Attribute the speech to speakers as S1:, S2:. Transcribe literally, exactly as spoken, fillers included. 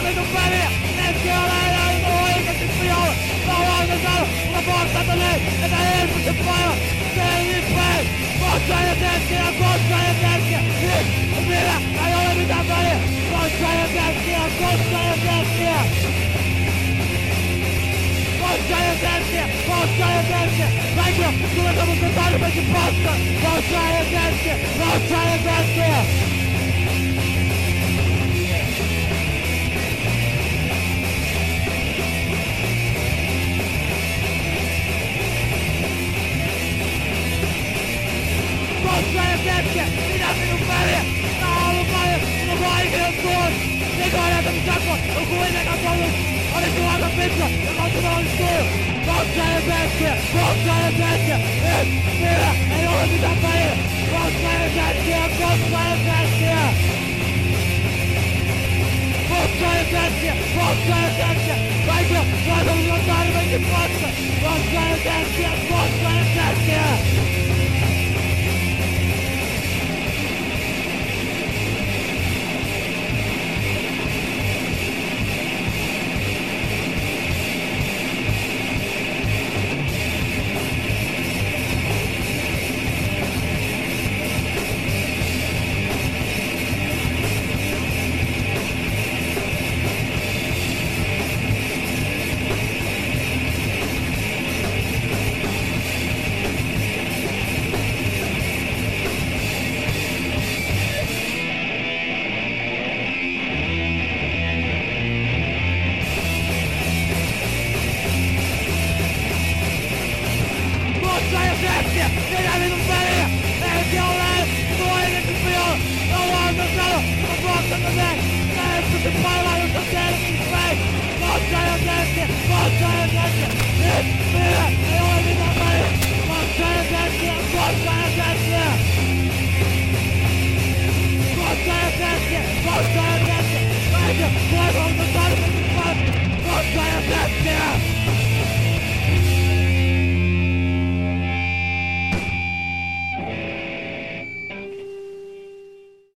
S1: vitun väliä! Hetki on lähellä, nyt on oikeesti pihalle! Tää on lauta saanut, mutta Boksa tonne, että helposti päivä! Selvinpäin! Boksa ja Tärkkiä, Boksa ja Tärkkiä! Nyt! Minä! Ei ole mitään väliä! Boksa ja Tärkkiä, Boksa ja Tärkkiä! Boksa ja Tärkkiä, Boksa ja Tärkkiä! Kaikki on! Tulee semmoista tarpeeksi paska! Boksa ja Tärkkiä, Boksa ja Tärkkiä! Boksa ja Tärkkiä! Mitä minun väliä? Tää on ollut paljon! Mun vaikea tuon! Mikä on näytänyt sakkoa? On kuitenkaan tullut! Onnistuu aika pitkä! Ja kautta onnistuu! Boksa ja Tärkkiä! Boksa ja Tärkkiä! Nyt! Minä! Ei ole mitään väliä! Boksa ja Tärkkiä! Boksa ja Tärkkiä! Boksa ja Tärkkiä! Boksa ja Tärkkiä! Kaikki on! Laitavilla on tarpeeksi paska! Boksa ja Tärkkiä! Boksa ja Tärkkiä! Tärkkiä! Mitä minun väliä? Hetki on lähellä! Nyt on oikeesti pihalle! Tää on lauta saanut, mutta Boksa tonne! Tää ei pysty pailaa, jos on selvinpäin! Boksa ja Tärkkiä! Boksa ja Tärkkiä! Nyt! Minä! Ei ole mitään väliä!